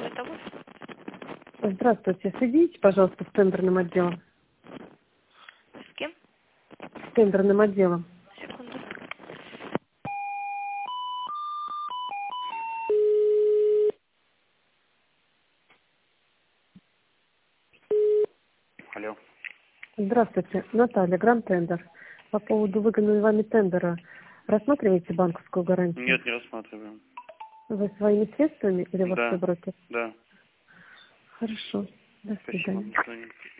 зовут? Здравствуйте. Соедините, пожалуйста, с тендерным отделом. С кем? С тендерным отделом. Секунду. Алло. Здравствуйте. Наталья, Гранд Тендер. По поводу выгодного вами тендера. Рассматриваете банковскую гарантию? Нет, не рассматриваем. Вы своими средствами или ваш Да. брокер? Да. Хорошо. До Спасибо. свидания. До свидания.